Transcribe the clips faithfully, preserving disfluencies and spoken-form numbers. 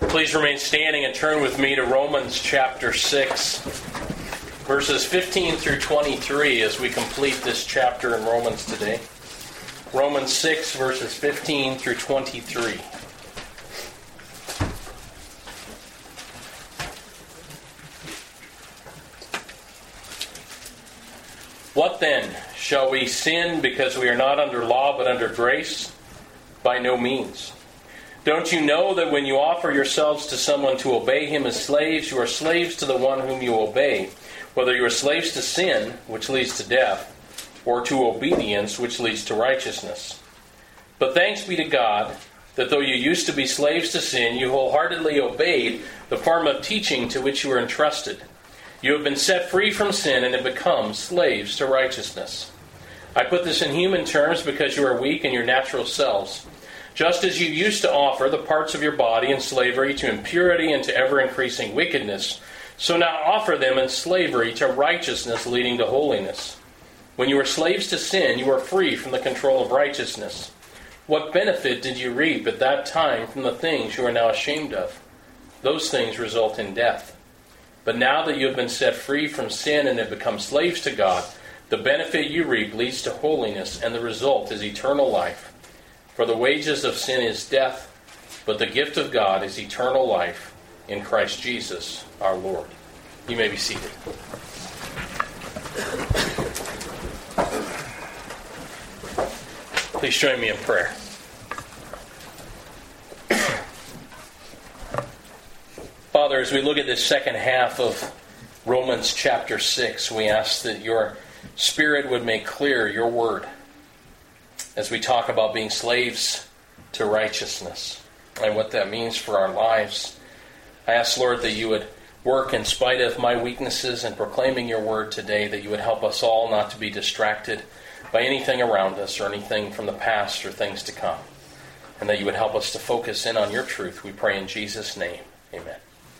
Please remain standing and turn with me to Romans chapter six, verses fifteen through twenty-three as we complete this chapter in Romans today. Romans six, verses fifteen through twenty-three. What then? Shall we sin because we are not under law but under grace? By no means. Don't you know that when you offer yourselves to someone to obey him as slaves, you are slaves to the one whom you obey, whether you are slaves to sin, which leads to death, or to obedience, which leads to righteousness. But thanks be to God, that though you used to be slaves to sin, you wholeheartedly obeyed the form of teaching to which you were entrusted. You have been set free from sin and have become slaves to righteousness. I put this in human terms because you are weak in your natural selves. Just as you used to offer the parts of your body in slavery to impurity and to ever-increasing wickedness, so now offer them in slavery to righteousness leading to holiness. When you were slaves to sin, you were free from the control of righteousness. What benefit did you reap at that time from the things you are now ashamed of? Those things result in death. But now that you have been set free from sin and have become slaves to God, the benefit you reap leads to holiness, and the result is eternal life. For the wages of sin is death, but the gift of God is eternal life in Christ Jesus our Lord. You may be seated. Please join me in prayer. Father, as we look at this second half of Romans chapter six, we ask that your Spirit would make clear your word as we talk about being slaves to righteousness and what that means for our lives. I ask, Lord, that you would work in spite of my weaknesses in proclaiming your word today, that you would help us all not to be distracted by anything around us or anything from the past or things to come, and that you would help us to focus in on your truth. We pray in Jesus' name. Amen.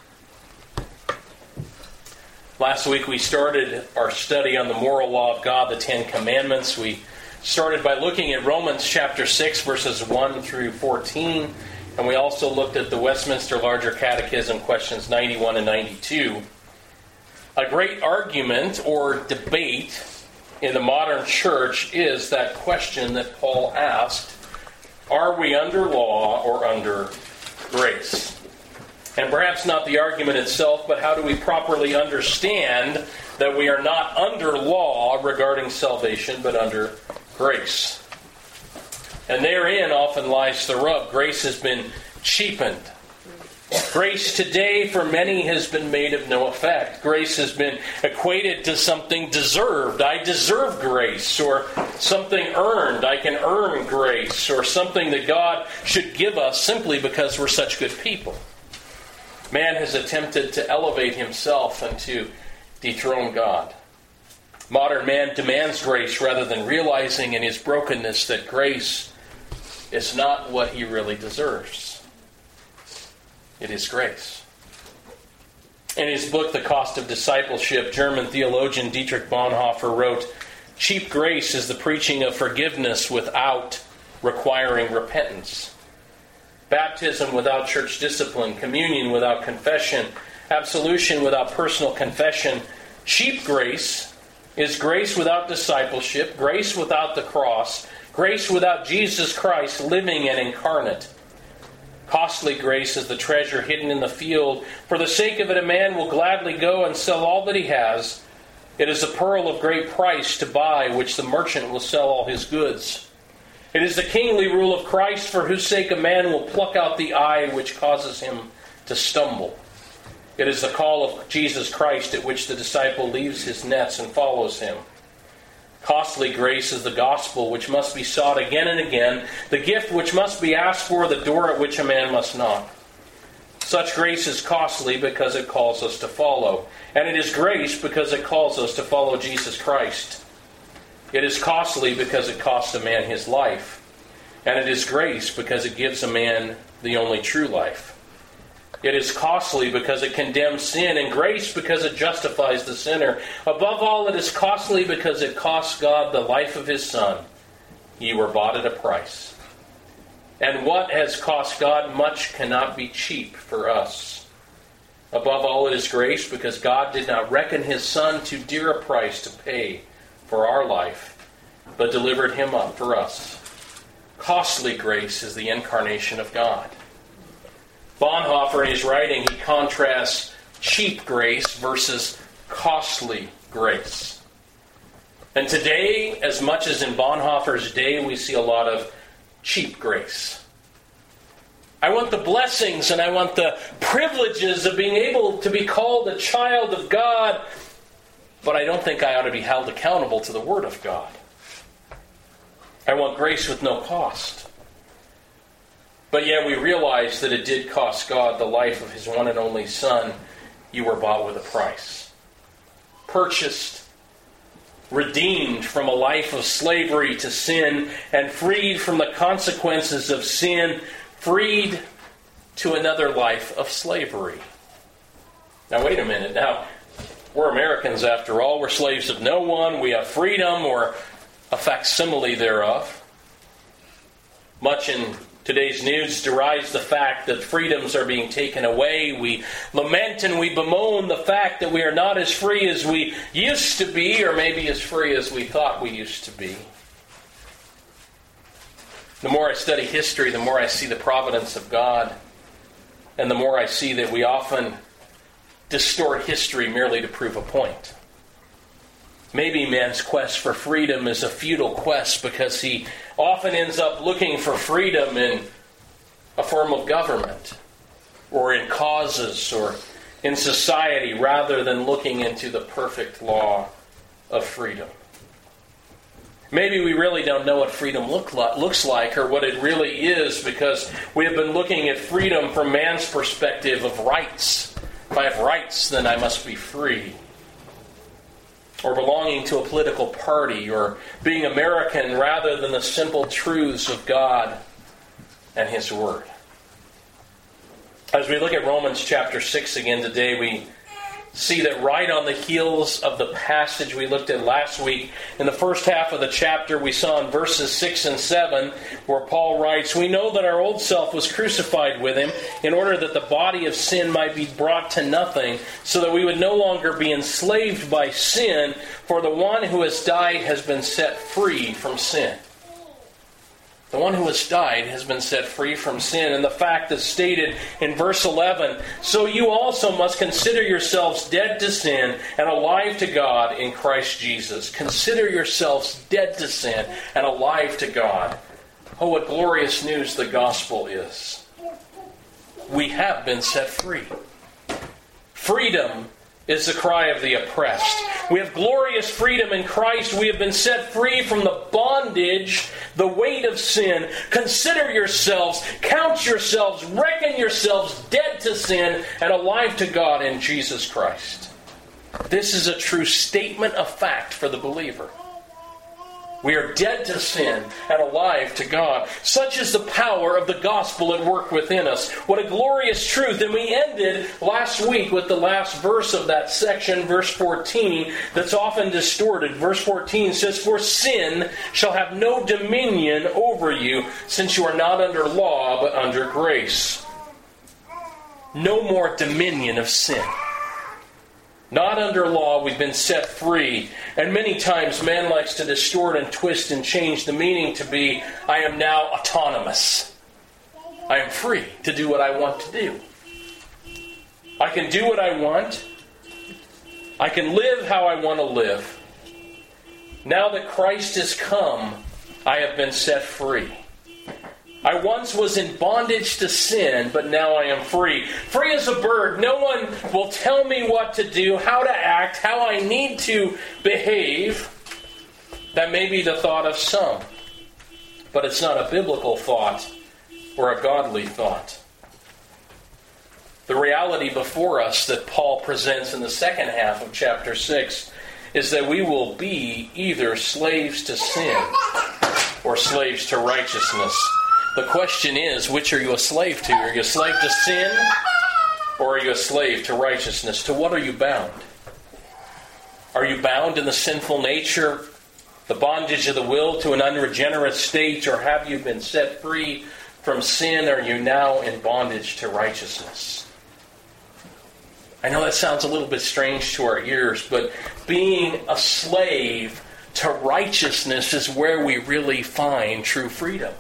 Last week we started our study on the moral law of God, the Ten Commandments. We started by looking at Romans chapter six, verses one through fourteen, and we also looked at the Westminster Larger Catechism, questions ninety-one and ninety-two. A great argument or debate in the modern church is that question that Paul asked, are we under law or under grace? And perhaps not the argument itself, but how do we properly understand that we are not under law regarding salvation, but under grace? And therein often lies the rub. Grace has been cheapened. Grace today for many has been made of no effect. Grace has been equated to something deserved. I deserve grace, or something earned. I can earn grace, or something that God should give us simply because we're such good people. Man has attempted to elevate himself and to dethrone God. Modern man demands grace rather than realizing in his brokenness that grace is not what he really deserves. It is grace. In his book, The Cost of Discipleship, German theologian Dietrich Bonhoeffer wrote, "Cheap grace is the preaching of forgiveness without requiring repentance. Baptism without church discipline, communion without confession, absolution without personal confession. Cheap grace is grace without discipleship, grace without the cross, grace without Jesus Christ living and incarnate. Costly grace is the treasure hidden in the field. For the sake of it, a man will gladly go and sell all that he has. It is a pearl of great price to buy, which the merchant will sell all his goods. It is the kingly rule of Christ, for whose sake a man will pluck out the eye which causes him to stumble. It is the call of Jesus Christ at which the disciple leaves his nets and follows him. Costly grace is the gospel which must be sought again and again, the gift which must be asked for, the door at which a man must knock. Such grace is costly because it calls us to follow, and it is grace because it calls us to follow Jesus Christ. It is costly because it costs a man his life. And it is grace because it gives a man the only true life. It is costly because it condemns sin, and grace because it justifies the sinner. Above all, it is costly because it costs God the life of his Son. Ye were bought at a price. And what has cost God much cannot be cheap for us. Above all, it is grace, because God did not reckon his Son too dear a price to pay for our life, but delivered him up for us. Costly grace is the incarnation of God. Bonhoeffer, in his writing, he contrasts cheap grace versus costly grace. And today, as much as in Bonhoeffer's day, we see a lot of cheap grace. I want the blessings and I want the privileges of being able to be called a child of God, but I don't think I ought to be held accountable to the Word of God. I want grace with no cost. But yet we realize that it did cost God the life of his one and only Son. You were bought with a price. Purchased, redeemed from a life of slavery to sin, and freed from the consequences of sin, freed to another life of slavery. Now wait a minute. Now, we're Americans after all. We're slaves of no one. We have freedom, or a facsimile thereof. Much in today's news derides the fact that freedoms are being taken away. We lament and we bemoan the fact that we are not as free as we used to be, or maybe as free as we thought we used to be. The more I study history, the more I see the providence of God, and the more I see that we often distort history merely to prove a point. Maybe man's quest for freedom is a futile quest because he often ends up looking for freedom in a form of government, or in causes, or in society, rather than looking into the perfect law of freedom. Maybe we really don't know what freedom look like, looks like, or what it really is, because we have been looking at freedom from man's perspective of rights. If I have rights, then I must be free. Or belonging to a political party, or being American rather than the simple truths of God and His Word. As we look at Romans chapter six again today, we see that right on the heels of the passage we looked at last week, in the first half of the chapter, we saw in verses six and seven, where Paul writes, "We know that our old self was crucified with him, in order that the body of sin might be brought to nothing, so that we would no longer be enslaved by sin, for the one who has died has been set free from sin." The one who has died has been set free from sin. And the fact is stated in verse eleven, "So you also must consider yourselves dead to sin and alive to God in Christ Jesus." Consider yourselves dead to sin and alive to God. Oh, what glorious news the gospel is. We have been set free. Freedom is the cry of the oppressed. We have glorious freedom in Christ. We have been set free from the bondage, the weight of sin. Consider yourselves, count yourselves, reckon yourselves dead to sin and alive to God in Jesus Christ. This is a true statement of fact for the believer. We are dead to sin and alive to God. Such is the power of the gospel at work within us. What a glorious truth. And we ended last week with the last verse of that section, verse fourteen, that's often distorted. Verse fourteen says, "For sin shall have no dominion over you, since you are not under law, but under grace." No more dominion of sin. Not under law, we've been set free. And many times man likes to distort and twist and change the meaning to be, I am now autonomous. I am free to do what I want to do. I can do what I want. I can live how I want to live. Now that Christ has come, I have been set free. I once was in bondage to sin, but now I am free. Free as a bird. No one will tell me what to do, how to act, how I need to behave. That may be the thought of some, but it's not a biblical thought or a godly thought. The reality before us that Paul presents in the second half of chapter six is that we will be either slaves to sin or slaves to righteousness. The question is, which are you a slave to? Are you a slave to sin, or are you a slave to righteousness? To what are you bound? Are you bound in the sinful nature, the bondage of the will to an unregenerate state, or have you been set free from sin are you now in bondage to righteousness? I know that sounds a little bit strange to our ears, but being a slave to righteousness is where we really find true freedom.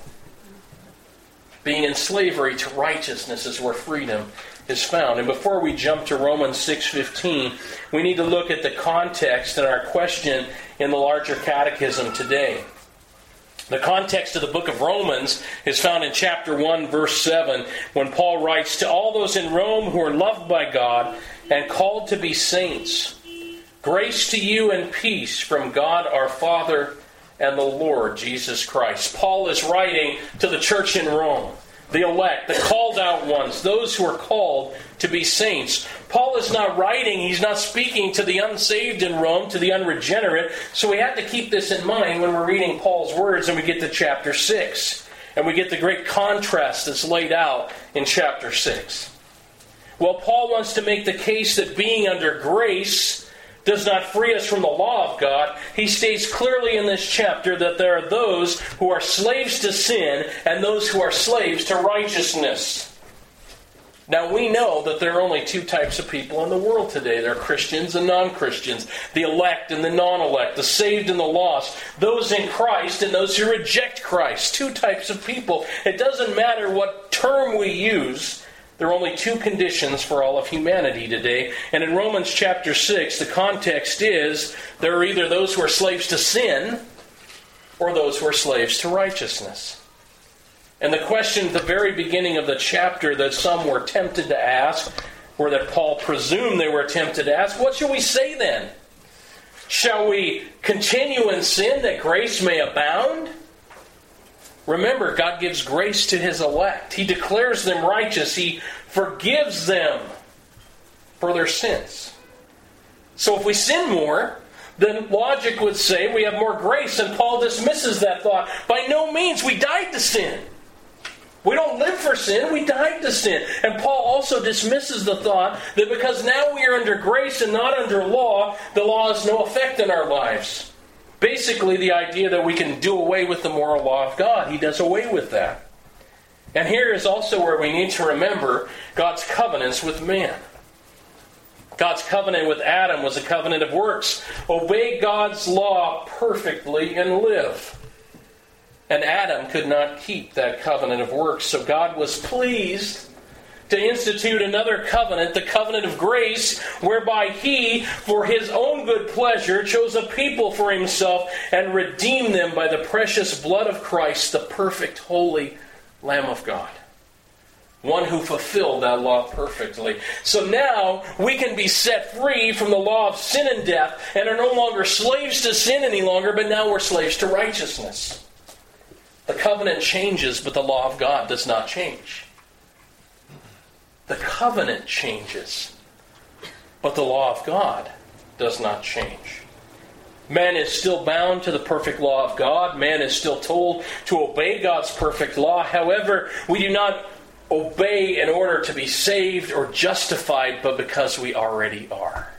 Being in slavery to righteousness is where freedom is found. And before we jump to Romans six fifteen, we need to look at the context and our question in the larger catechism today. The context of the book of Romans is found in chapter one, verse seven, when Paul writes, "To all those in Rome who are loved by God and called to be saints, grace to you and peace from God our Father and the Lord Jesus Christ." Paul is writing to the church in Rome, the elect, the called out ones, those who are called to be saints. Paul is not writing, he's not speaking to the unsaved in Rome, to the unregenerate. So we have to keep this in mind when we're reading Paul's words and we get to chapter six. And we get the great contrast that's laid out in chapter six. Well, Paul wants to make the case that being under grace does not free us from the law of God. He states clearly in this chapter that there are those who are slaves to sin and those who are slaves to righteousness. Now we know that there are only two types of people in the world today. There are Christians and non-Christians, the elect and the non-elect, the saved and the lost, those in Christ and those who reject Christ. Two types of people. It doesn't matter what term we use. There are only two conditions for all of humanity today. And in Romans chapter six, the context is there are either those who are slaves to sin or those who are slaves to righteousness. And the question at the very beginning of the chapter that some were tempted to ask, or that Paul presumed they were tempted to ask, what shall we say then? Shall we continue in sin that grace may abound? Remember, God gives grace to His elect. He declares them righteous. He forgives them for their sins. So if we sin more, then logic would say we have more grace, and Paul dismisses that thought. By no means, we died to sin. We don't live for sin, we died to sin. And Paul also dismisses the thought that because now we are under grace and not under law, the law has no effect in our lives. Basically, the idea that we can do away with the moral law of God. He does away with that. And here is also where we need to remember God's covenants with man. God's covenant with Adam was a covenant of works. Obey God's law perfectly and live. And Adam could not keep that covenant of works. So God was pleased to institute another covenant, the covenant of grace, whereby He, for His own good pleasure, chose a people for Himself and redeemed them by the precious blood of Christ, the perfect, holy Lamb of God. One who fulfilled that law perfectly. So now we can be set free from the law of sin and death and are no longer slaves to sin any longer, but now we're slaves to righteousness. The covenant changes, but the law of God does not change. The covenant changes, but the law of God does not change. Man is still bound to the perfect law of God. Man is still told to obey God's perfect law. However, we do not obey in order to be saved or justified, but because we already are.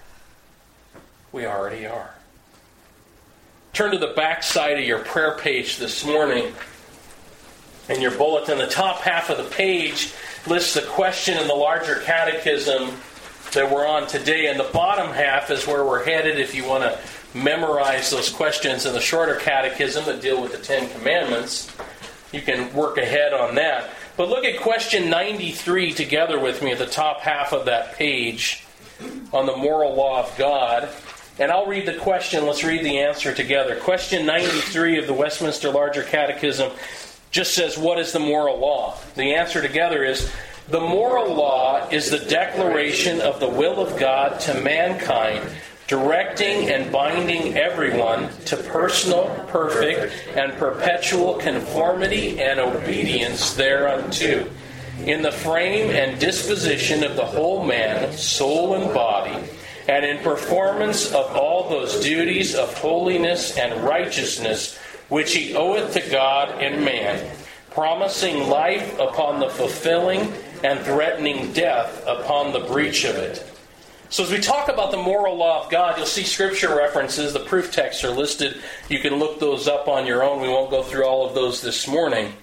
We already are. Turn to the back side of your prayer page this morning. In your bulletin, the top half of the page lists the question in the larger catechism that we're on today, and the bottom half is where we're headed if you want to memorize those questions in the shorter catechism that deal with the Ten Commandments. You can work ahead on that. But look at question ninety-three together with me at the top half of that page on the moral law of God. And I'll read the question. Let's read the answer together. Question ninety-three of the Westminster Larger Catechism just says, what is the moral law? The answer together is, the moral law is the declaration of the will of God to mankind, directing and binding everyone to personal, perfect, and perpetual conformity and obedience thereunto, in the frame and disposition of the whole man, soul and body, and in performance of all those duties of holiness and righteousness which he oweth to God and man, promising life upon the fulfilling and threatening death upon the breach of it. So as we talk about the moral law of God, you'll see scripture references. The proof texts are listed. You can look those up on your own. We won't go through all of those this morning.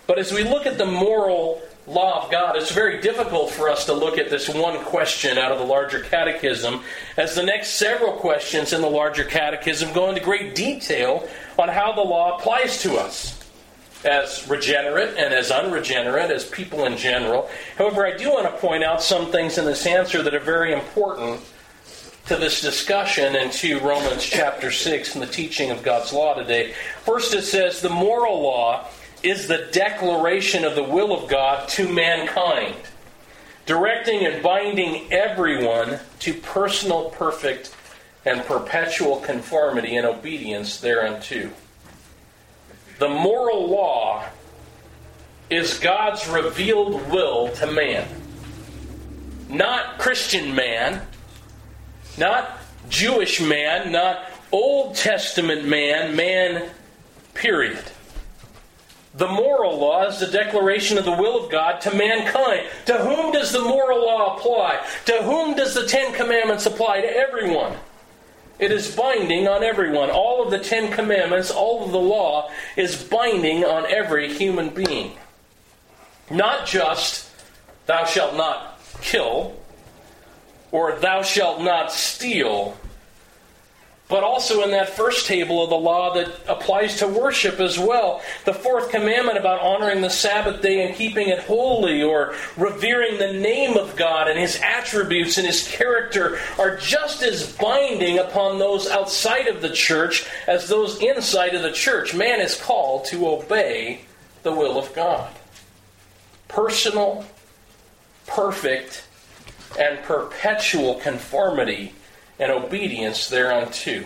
But as we look at the moral law of God, it's very difficult for us to look at this one question out of the larger catechism, as the next several questions in the larger catechism go into great detail on how the law applies to us as regenerate and as unregenerate, as people in general. However, I do want to point out some things in this answer that are very important to this discussion and to Romans chapter six and the teaching of God's law today. First, it says, the moral law is the declaration of the will of God to mankind, directing and binding everyone to personal, perfect, and perpetual conformity and obedience thereunto. The moral law is God's revealed will to man. Not Christian man, not Jewish man, not Old Testament man, man, period. The moral law is the declaration of the will of God to mankind. To whom does the moral law apply? To whom does the Ten Commandments apply? To everyone. It is binding on everyone. All of the Ten Commandments, all of the law, is binding on every human being. Not just, thou shalt not kill, or thou shalt not steal, but also in that first table of the law that applies to worship as well. The fourth commandment about honoring the Sabbath day and keeping it holy, or revering the name of God and His attributes and His character, are just as binding upon those outside of the church as those inside of the church. Man is called to obey the will of God. Personal, perfect, and perpetual conformity and obedience thereunto.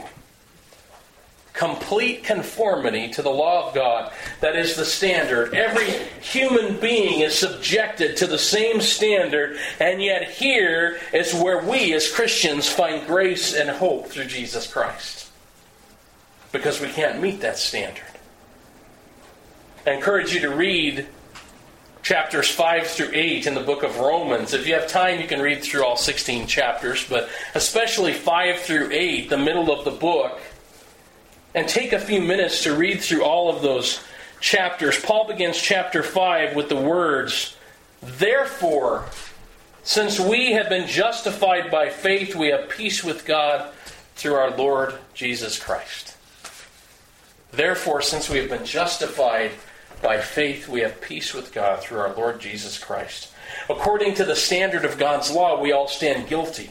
Complete conformity to the law of God. That is the standard. Every human being is subjected to the same standard, and yet here is where we as Christians find grace and hope through Jesus Christ. Because we can't meet that standard. I encourage you to read chapters five through eight in the book of Romans. If you have time, you can read through all sixteen chapters, but especially five through eight, the middle of the book, and take a few minutes to read through all of those chapters. Paul begins chapter five with the words, therefore, since we have been justified by faith, we have peace with God through our Lord Jesus Christ. Therefore, since we have been justified by faith, we have peace with God through our Lord Jesus Christ. According to the standard of God's law, we all stand guilty.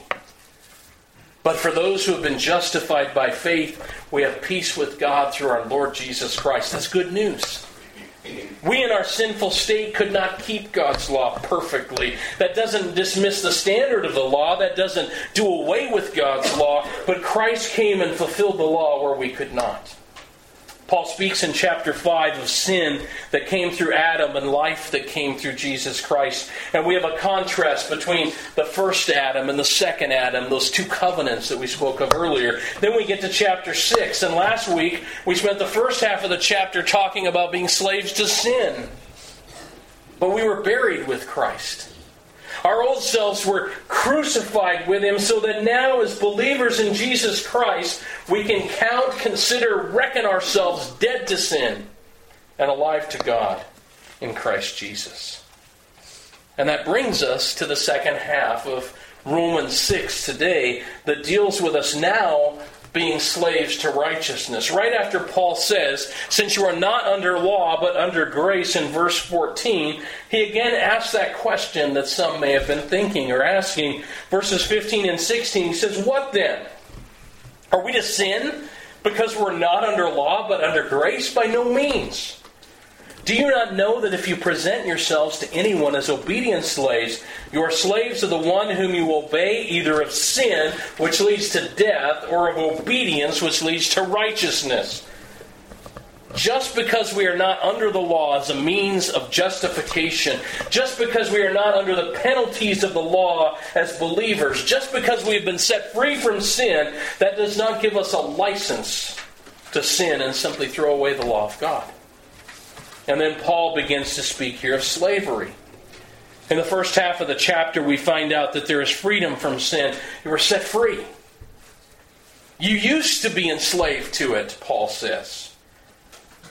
But for those who have been justified by faith, we have peace with God through our Lord Jesus Christ. That's good news. We in our sinful state could not keep God's law perfectly. That doesn't dismiss the standard of the law. That doesn't do away with God's law. But Christ came and fulfilled the law where we could not. Paul speaks in chapter five of sin that came through Adam and life that came through Jesus Christ. And we have a contrast between the first Adam and the second Adam, those two covenants that we spoke of earlier. Then we get to chapter six. And last week we spent the first half of the chapter talking about being slaves to sin. But we were buried with Christ. Our old selves were crucified with Him so that now as believers in Jesus Christ, we can count, consider, reckon ourselves dead to sin and alive to God in Christ Jesus. And that brings us to the second half of Romans six today that deals with us now being slaves to righteousness. Right after Paul says, since you are not under law but under grace in verse fourteen, he again asks that question that some may have been thinking or asking. Verses fifteen and sixteen, he says, what then? Are we to sin because we're not under law but under grace? By no means. Do you not know that if you present yourselves to anyone as obedient slaves, you are slaves of the one whom you obey, either of sin, which leads to death, or of obedience, which leads to righteousness? Just because we are not under the law as a means of justification, just because we are not under the penalties of the law as believers, just because we have been set free from sin, that does not give us a license to sin and simply throw away the law of God. And then Paul begins to speak here of slavery. In the first half of the chapter, we find out that there is freedom from sin. You were set free. You used to be enslaved to it, Paul says.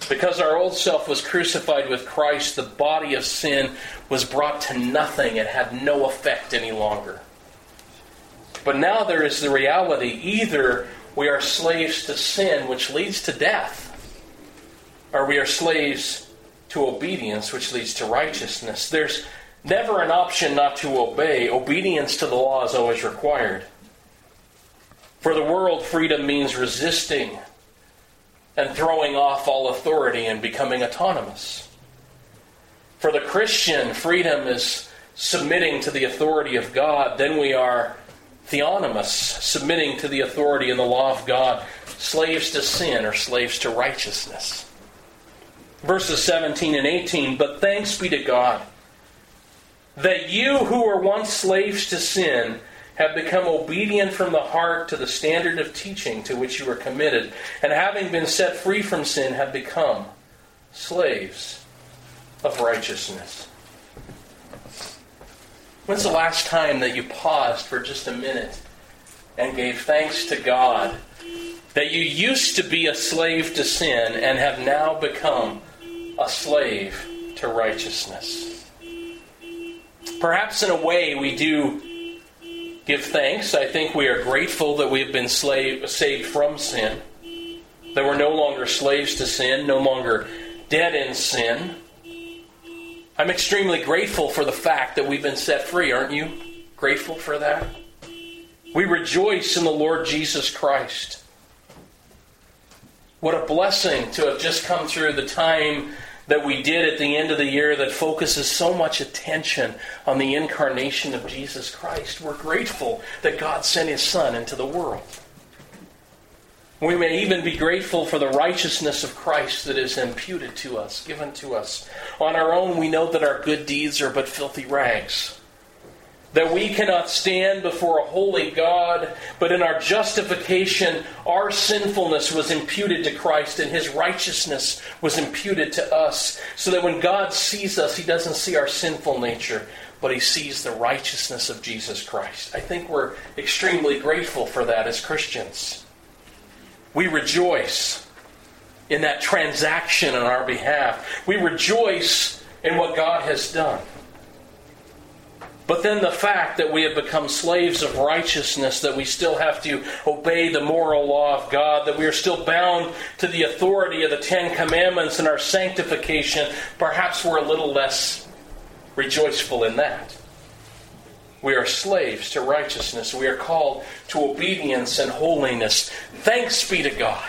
Because our old self was crucified with Christ, the body of sin was brought to nothing. It had no effect any longer. But now there is the reality. Either we are slaves to sin, which leads to death, or we are slaves to obedience, which leads to righteousness. There's never an option not to obey. Obedience to the law is always required. For the world, freedom means resisting and throwing off all authority and becoming autonomous. For the Christian, freedom is submitting to the authority of God. Then we are theonomous, submitting to the authority and the law of God, slaves to sin or slaves to righteousness. Verses seventeen and eighteen, but thanks be to God that you who were once slaves to sin have become obedient from the heart to the standard of teaching to which you were committed, and having been set free from sin, have become slaves of righteousness. When's the last time that you paused for just a minute and gave thanks to God that you used to be a slave to sin and have now become a slave to righteousness? Perhaps in a way we do give thanks. I think we are grateful that we have been slave, saved from sin, that we're no longer slaves to sin, no longer dead in sin. I'm extremely grateful for the fact that we've been set free. Aren't you grateful for that? We rejoice in the Lord Jesus Christ. What a blessing to have just come through the time that we did at the end of the year that focuses so much attention on the incarnation of Jesus Christ. We're grateful that God sent His Son into the world. We may even be grateful for the righteousness of Christ that is imputed to us, given to us. On our own, we know that our good deeds are but filthy rags, that we cannot stand before a holy God, but in our justification, our sinfulness was imputed to Christ and His righteousness was imputed to us, so that when God sees us, He doesn't see our sinful nature, but He sees the righteousness of Jesus Christ. I think we're extremely grateful for that as Christians. We rejoice in that transaction on our behalf. We rejoice in what God has done. But then the fact that we have become slaves of righteousness, that we still have to obey the moral law of God, that we are still bound to the authority of the Ten Commandments in our sanctification, perhaps we're a little less rejoiceful in that. We are slaves to righteousness. We are called to obedience and holiness. Thanks be to God.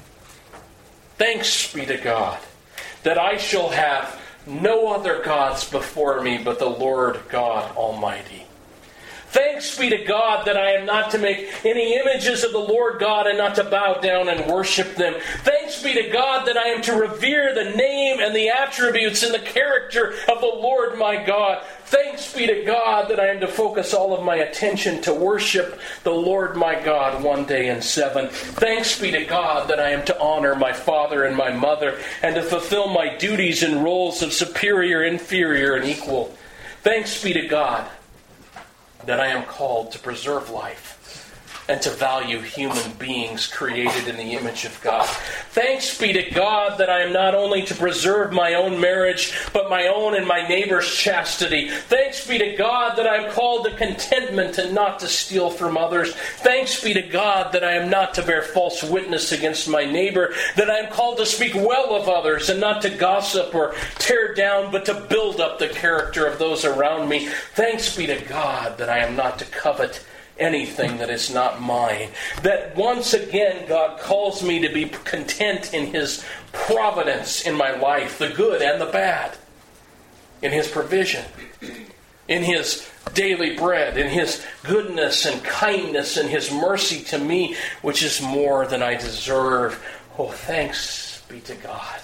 Thanks be to God that I shall have no other gods before me but the Lord God Almighty. Thanks be to God that I am not to make any images of the Lord God and not to bow down and worship them. Thanks be to God that I am to revere the name and the attributes and the character of the Lord my God. Thanks be to God that I am to focus all of my attention to worship the Lord my God one day in seven. Thanks be to God that I am to honor my father and my mother and to fulfill my duties and roles of superior, inferior, and equal. Thanks be to God that I am called to preserve life and to value human beings created in the image of God. Thanks be to God that I am not only to preserve my own marriage, but my own and my neighbor's chastity. Thanks be to God that I am called to contentment and not to steal from others. Thanks be to God that I am not to bear false witness against my neighbor, that I am called to speak well of others and not to gossip or tear down, but to build up the character of those around me. Thanks be to God that I am not to covet anything that is not mine. That once again God calls me to be content in His providence in my life, the good and the bad, in His provision, in His daily bread, in His goodness and kindness and His mercy to me, which is more than I deserve. Oh, thanks be to God.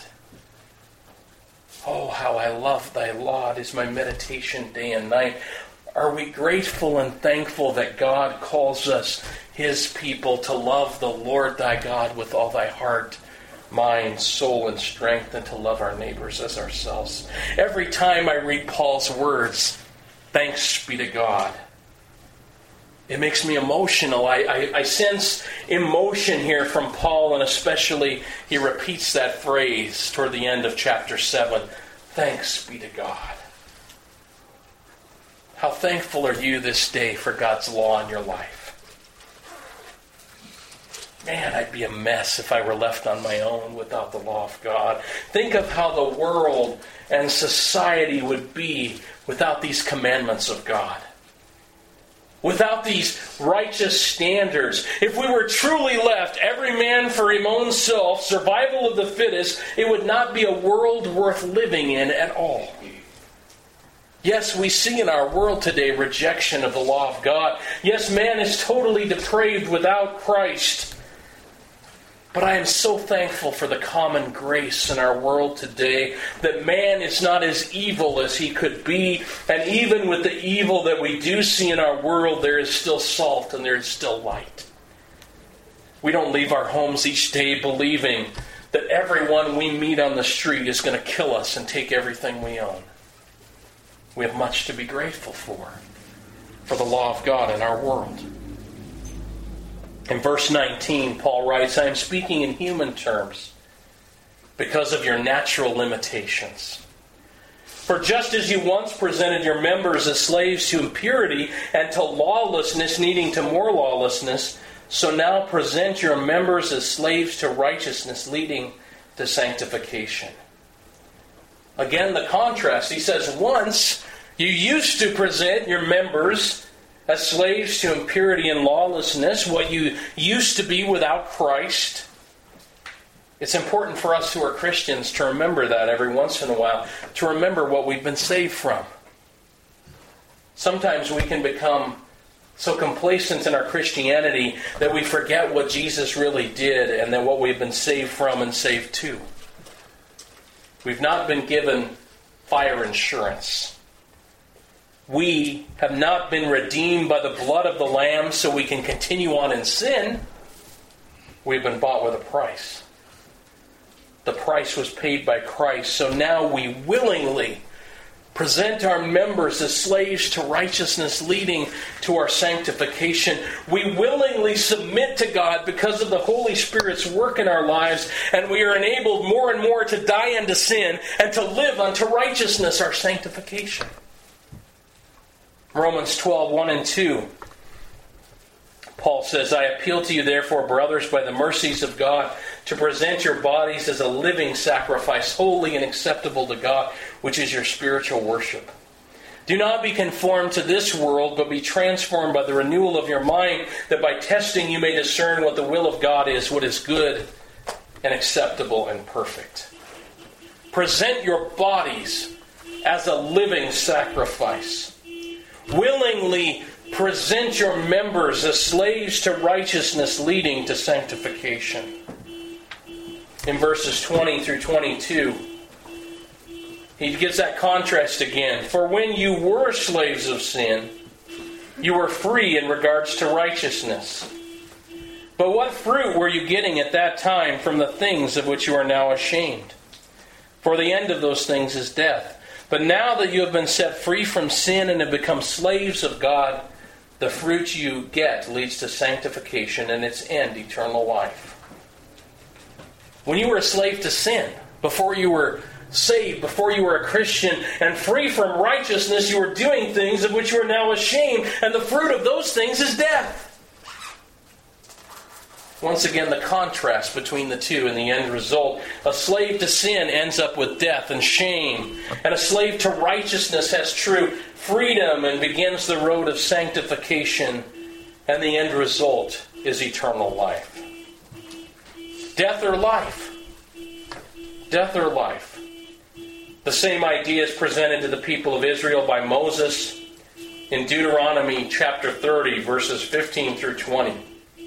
Oh, how I love Thy law. It is my meditation day and night. Are we grateful and thankful that God calls us His people to love the Lord thy God with all thy heart, mind, soul, and strength, and to love our neighbors as ourselves? Every time I read Paul's words, thanks be to God, It makes me emotional. I, I, I sense emotion here from Paul, and especially he repeats that phrase toward the end of chapter seven. Thanks be to God. How thankful are you this day for God's law in your life? Man, I'd be a mess if I were left on my own without the law of God. Think of how the world and society would be without these commandments of God. Without these righteous standards. If we were truly left, every man for his own self, survival of the fittest, it would not be a world worth living in at all. Yes, we see in our world today rejection of the law of God. Yes, man is totally depraved without Christ. But I am so thankful for the common grace in our world today that man is not as evil as he could be. And even with the evil that we do see in our world, there is still salt and there is still light. We don't leave our homes each day believing that everyone we meet on the street is going to kill us and take everything we own. We have much to be grateful for, for the law of God in our world. In verse nineteen, Paul writes, I am speaking in human terms because of your natural limitations. For just as you once presented your members as slaves to impurity and to lawlessness, needing to more lawlessness, so now present your members as slaves to righteousness, leading to sanctification. Again, the contrast. He says, once you used to present your members as slaves to impurity and lawlessness, what you used to be without Christ. It's important for us who are Christians to remember that every once in a while, to remember what we've been saved from. Sometimes we can become so complacent in our Christianity that we forget what Jesus really did and then what we've been saved from and saved to. We've not been given fire insurance. We have not been redeemed by the blood of the Lamb so we can continue on in sin. We've been bought with a price. The price was paid by Christ, so now we willingly present our members as slaves to righteousness, leading to our sanctification. We willingly submit to God because of the Holy Spirit's work in our lives, and we are enabled more and more to die unto sin and to live unto righteousness, our sanctification. Romans twelve, one and two. Paul says, I appeal to you therefore, brothers, by the mercies of God, to present your bodies as a living sacrifice, holy and acceptable to God, which is your spiritual worship. Do not be conformed to this world, but be transformed by the renewal of your mind, that by testing you may discern what the will of God is, what is good and acceptable and perfect. Present your bodies as a living sacrifice. Willingly present your members as slaves to righteousness, leading to sanctification. In verses twenty through twenty-two, he gives that contrast again. For when you were slaves of sin, you were free in regards to righteousness. But what fruit were you getting at that time from the things of which you are now ashamed? For the end of those things is death. But now that you have been set free from sin and have become slaves of God, the fruit you get leads to sanctification and its end, eternal life. When you were a slave to sin, before you were saved, before you were a Christian, and free from righteousness, you were doing things of which you are now ashamed, and the fruit of those things is death. Once again, the contrast between the two and the end result. A slave to sin ends up with death and shame. And a slave to righteousness has true freedom and begins the road of sanctification. And the end result is eternal life. Death or life? Death or life? The same idea is presented to the people of Israel by Moses in Deuteronomy chapter thirty, verses fifteen through twenty.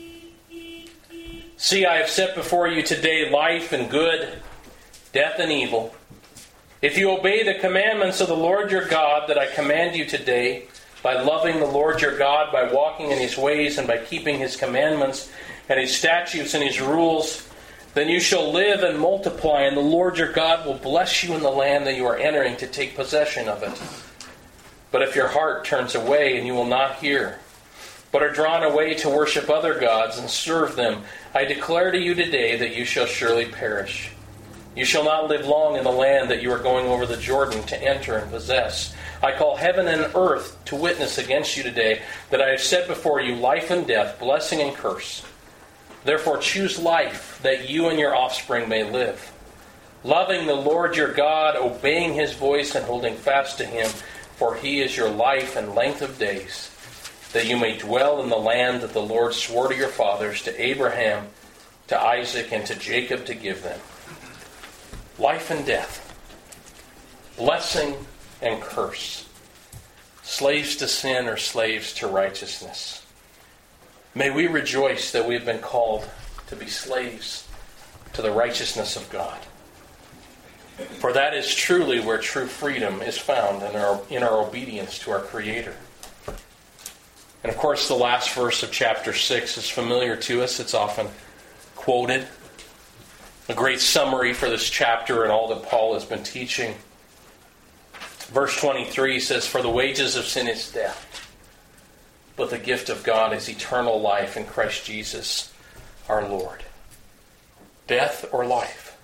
See, I have set before you today life and good, death and evil. If you obey the commandments of the Lord your God that I command you today, by loving the Lord your God, by walking in His ways, and by keeping His commandments and His statutes and His rules, then you shall live and multiply, and the Lord your God will bless you in the land that you are entering to take possession of it. But if your heart turns away and you will not hear, but are drawn away to worship other gods and serve them, I declare to you today that you shall surely perish. You shall not live long in the land that you are going over the Jordan to enter and possess. I call heaven and earth to witness against you today that I have set before you life and death, blessing and curse. Therefore choose life, that you and your offspring may live, loving the Lord your God, obeying His voice and holding fast to Him, for He is your life and length of days, that you may dwell in the land that the Lord swore to your fathers, to Abraham, to Isaac, and to Jacob to give them. Life and death, blessing and curse, slaves to sin or slaves to righteousness. May we rejoice that we have been called to be slaves to the righteousness of God. For that is truly where true freedom is found, in our, in our obedience to our Creator. And of course, the last verse of chapter six is familiar to us. It's often quoted. A great summary for this chapter and all that Paul has been teaching. Verse twenty-three says, "For the wages of sin is death, but the gift of God is eternal life in Christ Jesus our Lord." Death or life?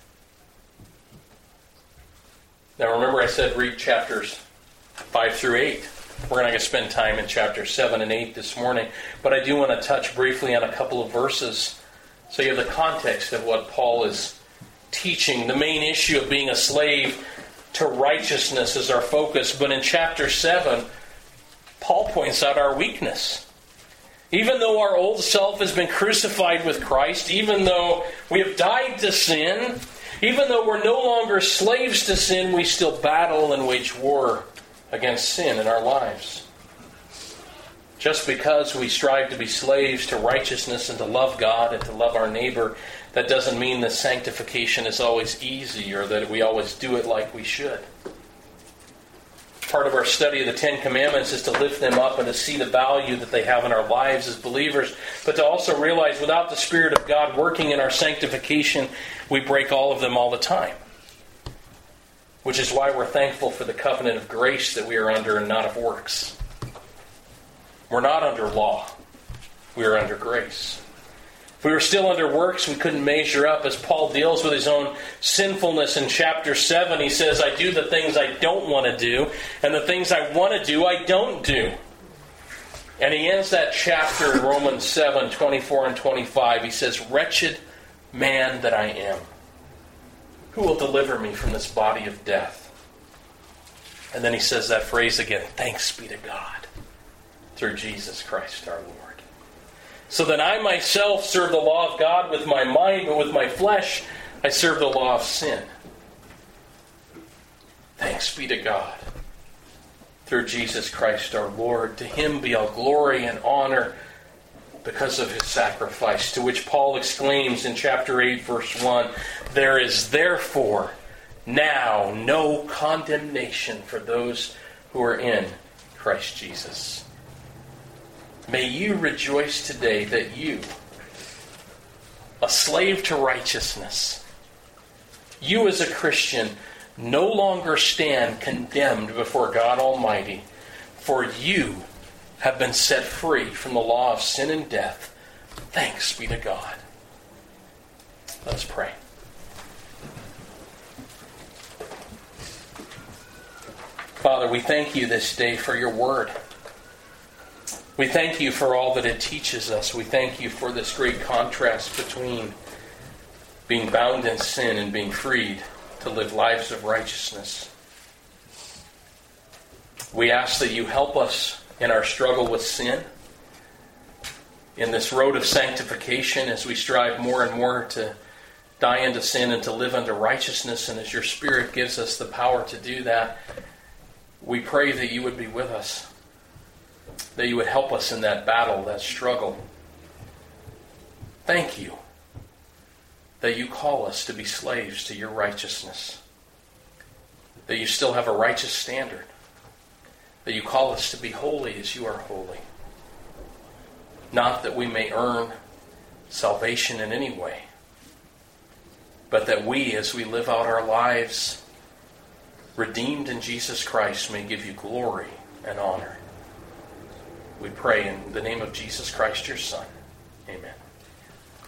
Now remember I said read chapters five through eight. We're not going to spend time in chapters seven and eight this morning, but I do want to touch briefly on a couple of verses so you have the context of what Paul is teaching. The main issue of being a slave to righteousness is our focus, but in chapter seven, Paul points out our weakness. Even though our old self has been crucified with Christ, even though we have died to sin, even though we're no longer slaves to sin, we still battle and wage war against sin in our lives. Just because we strive to be slaves to righteousness and to love God and to love our neighbor, that doesn't mean that sanctification is always easy or that we always do it like we should. Part of our study of the Ten Commandments is to lift them up and to see the value that they have in our lives as believers, but to also realize without the Spirit of God working in our sanctification, we break all of them all the time. Which is why we're thankful for the covenant of grace that we are under and not of works. We're not under law. We are under grace. If we were still under works, we couldn't measure up. As Paul deals with his own sinfulness in chapter seven, he says, I do the things I don't want to do, and the things I want to do, I don't do. And he ends that chapter in Romans seven, twenty-four and twenty-five. He says, wretched man that I am, who will deliver me from this body of death? And then he says that phrase again, thanks be to God, through Jesus Christ our Lord. So that I myself serve the law of God with my mind, but with my flesh I serve the law of sin. Thanks be to God, through Jesus Christ our Lord. To Him be all glory and honor because of His sacrifice, to which Paul exclaims in chapter eight, verse one, there is therefore now no condemnation for those who are in Christ Jesus. May you rejoice today that you, a slave to righteousness, you as a Christian no longer stand condemned before God Almighty, for you have been set free from the law of sin and death. Thanks be to God. Let's pray. Father, we thank you this day for your word. We thank you for all that it teaches us. We thank you for this great contrast between being bound in sin and being freed to live lives of righteousness. We ask that you help us in our struggle with sin, in this road of sanctification as we strive more and more to die into sin and to live unto righteousness. And as your Spirit gives us the power to do that, we pray that you would be with us, that you would help us in that battle, that struggle. Thank you that you call us to be slaves to your righteousness, that you still have a righteous standard, that you call us to be holy as you are holy. Not that we may earn salvation in any way, but that we, as we live out our lives redeemed in Jesus Christ, may give you glory and honor. We We pray in the name of Jesus Christ, your Son. Amen.